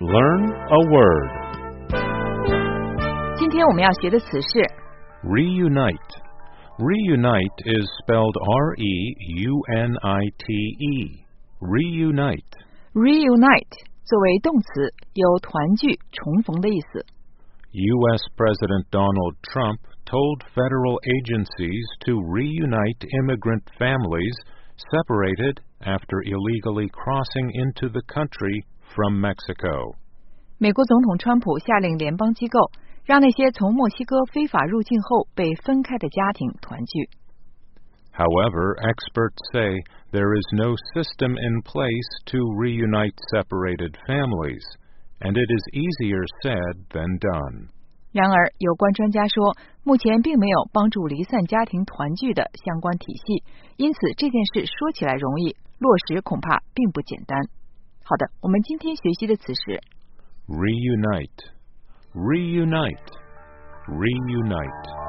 Learn a word. 今天我们要学的词是 Reunite. Reunite is spelled R-E-U-N-I-T-E. Reunite. reunite 作为动词，有团聚、重逢的意思。 U.S. President Donald Trump told federal agencies to reunite immigrant families separated after illegally crossing into the country from Mexico. 美国总统川普下令联邦机构让那些从墨西哥非法入境后被分开的家庭团聚。 However, experts say there is no system in place to reunite separated families, and it is easier said than done. 然而，有关专家说，目前并没有帮助离散家庭团聚的相关体系，因此这件事说起来容易，落实恐怕并不简单。好的，我们今天学习的词是 Reunite. Reunite. Reunite.